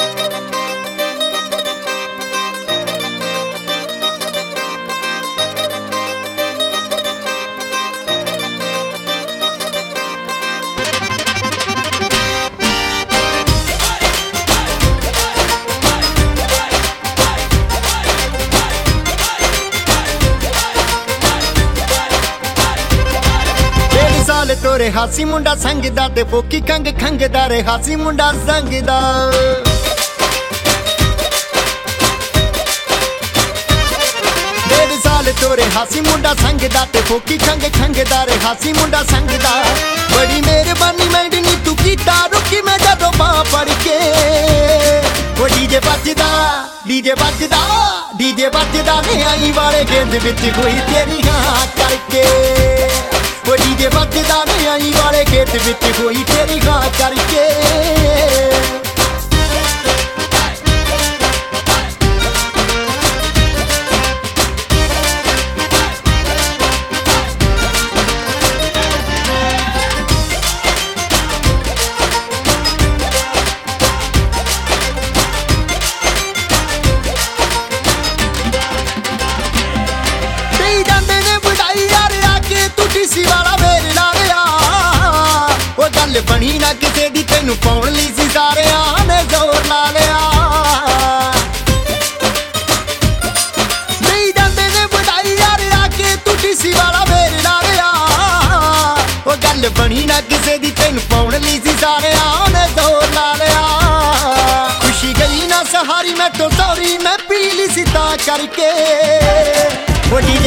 ਤੋਰੇ ਹਾਸੀ ਮੁੰਡਾ ਸੰਗਦਾ ਤੇ ਫੋਕੀ ਕੰਗ ਖੰਗਦਾ ਰੇ ਹਾਸੀ ਮੁੰਡਾ ਸੰਗਦਾ ਡੇਢ ਸਾਲ ਤੋਰੇ ਹਾਸੀ ਮੁੰਡਾ ਸੰਗਦਾ ਤੇ ਫੋਕੀ ਕੰਗ ਖੰਗਦਾ ਰੇ ਹਾਸੀ ਮੁੰਡਾ ਸੰਗਦਾ ਬੜੀ ਮਿਹਰਬਾਨੀ ਮੈਂਡਨੀ ਤੂੰ ਕੀਤਾ ਰੁਕੀ ਮੈਂ ਜਦੋਂ ਬਾਹ ਫੜ ਕੇ ਉਹ ਡੀਜੇ ਵੱਜਦਾ ਨੇ ਆਈ ਵਾਲੇ ਗੇਂਦ ਵਿੱਚ ਕੋਈ ਤੇਰੀ ਹਾਂ ਕਰਕੇ ਉਹ ਡੀਜੇ ਵੱਜਦਾ ਨੇ ਆਈ ਵਾਲੇ ਖੇਤ ਵਿੱਚ ਹੋਈ ਤੇਰੀ ਗਾਂ ਕਰਕੇ ਦੇਈ ਜਾਂਦੇ ਨੇ ਵਡਾਈ ਯਾਰ ਆ ਕੇ ਤੂੰ ਡੀਸੀ ਵਾਲਾ ਮੇਰੇ ਨਾਲ ਬਣੀ ਨਾ ਕਿਸੇ ਦੀ ਤੈਨੂੰ ਪਾਉਣ ਲਈ ਸੀ ਸਾਰਿਆਂ ਨੇ ਜ਼ੋਰ ਲਾ ਲਿਆ ਨਹੀਂ ਜਾਂਦੇ ਨੇ ਵਡਾਈ ਯਾਰ ਆ ਕੇ ਤੂੰ ਡੀਸੀ ਵਾਲਾ ਮੇਰੇ ਨਾਲ ਉਹ ਗੱਲ ਬਣੀ ਨਾ ਕਿਸੇ ਦੀ ਤੈਨੂੰ ਪਾਉਣ ਲਈ ਸੀ ਸਾਰਿਆਂ ਨੇ ਜ਼ੋਰ ਲਾ ਲਿਆ ਖੁਸ਼ੀ ਗਈ ਨਾ ਸਹਾਰੀ ਮੈਂ ਤੋਂ ਸੌਰੀ ਮੈਂ ਪੀ ਲਈ ਸੀ ਤਾਂ ਕਰਕੇ ਉਹ ਡੀਜੇ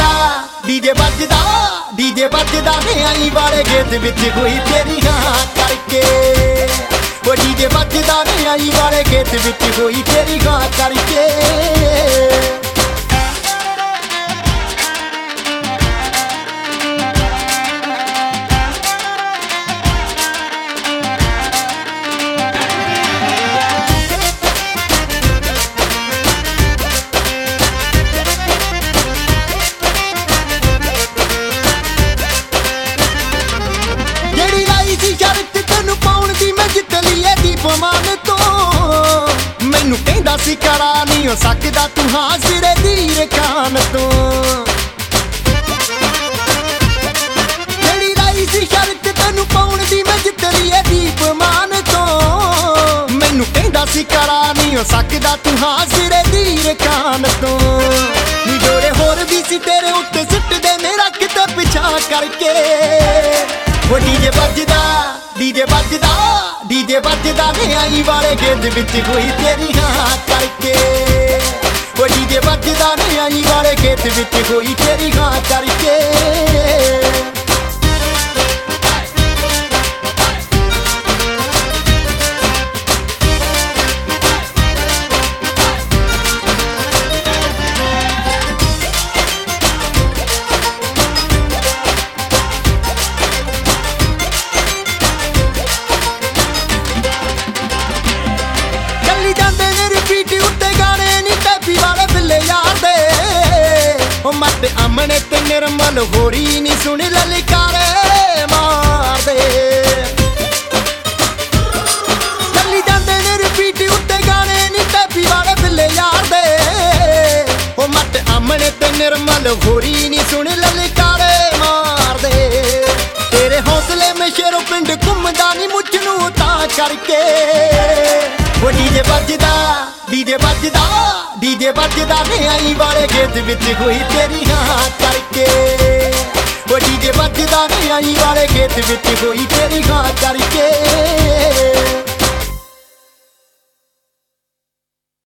ਵੱਜਦਾ ਨੇ ਆਈ ਵਾਲੇ ਗੇਤ ਵਿੱਚ ਕੋਈ ਤੇਰੀ ਹਾਂ ਕਰਕੇ ਉਹ ਡੀਜੇ ਵੱਜਦਾ ਨੇ ਆਈ ਵਾਲੇ ਗੇਤ ਵਿੱਚ ਕੋਈ ਤੇਰੀ ਹਾਂ ਕਰਕੇ ਮੈਨੂੰ ਕਹਿੰਦਾ ਸੀ ਕਰਾ ਨਹੀਂ ਹੋ ਸਕਦਾ ਤੂੰ ਹਾਂ ਸਿਰੇ ਦੀ ਖਾਨ ਤੋਂ ਜਿਹੜੀ ਲਾਈ ਸੀ ਸ਼ਰਤ ਤੈਨੂੰ ਪਾਉਣ ਦੀ ਮੈਂ ਜਿੱਤ ਲਈਏ ਦੀਪ ਮਾਨ ਤੋਂ ਮੈਨੂੰ ਕਹਿੰਦਾ ਸੀ ਕਰਾ ਨਹੀਂ ਹੋ ਸਕਦਾ ਤੂੰ ਹਾਂ ਸਿਰੇ ਦੀ ਖਾਨ ਤੋਂ ਨੀ ਜੋੜੇ ਹੋਰ ਵੀ ਸੀ ਤੇਰੇ ਉੱਤੇ ਸਿੱਟਦੇ ਮੇਰਾ ਕਿਤੇ ਪਿਛਾ ਕਰਕੇ ਉਹ ਡੀਜੇ ਵੱਜਦਾ ਨੇ ਆਈ ਵਾਲੇ ਗੇਂਦ ਵਿੱਚ ਕੋਈ ਤੇਰੀ ਹਾਂ ਕਰਕੇ ਉਹ ਡੀਜੇ ਵੱਜਦਾ ਨੇ ਆਈ ਵਾਲੇ ਗੇਂਦ ਵਿੱਚ ਕੋਈ ਤੇਰੀ ਹਾਂ ਕਰਕੇ ਮੱਤ ਅਮਨੇ ਤੇ ਨਿਰਮਲ ਹੋਰੀ ਨੀ ਸੁਣ ਲਲਕਾਰੇ ਮਾਰਦੇ ਚੱਲੀ ਜਾਂਦੇ ਨੇ ਰਿਪੀਟ ਉੱਤੇ ਗਾਣੇ ਨੀ ਟੈਪੀ ਵਾਲੇ ਬਿੱਲੇ ਯਾਰ ਦੇ ਉਹ ਮੱਤ ਅਮਨੇ ਤੇ ਨਿਰਮਲ ਹੋਰੀ ਨੀ ਸੁਣ ਲਲਕਾਰੇ ਮਾਰਦੇ ਤੇਰੇ ਹੌਸਲੇ ਮੇ ਸ਼ੇਰੋ ਪਿੰਡ ਘੁੰਮਦਾ ਨੀ ਮੁੱਛ ਨੂੰ ਤਾਂ ਕਰਕੇ ਉਹ ਡੀਜੇ ਵੱਜਦਾ ਨੇ ਆਈ ਵਾਲੇ ਗੇਤ ਵਿੱਚ ਕੋਈ ਤੇਰੀ ਹਾਂ ਕਰਕੇ ਉਹ ਡੀਜੇ ਵੱਜਦਾ ਨੇ ਆਈ ਵਾਲੇ ਗੇਤ ਵਿੱਚ ਕੋਈ ਤੇਰੀ ਹਾਂ ਕਰਕੇ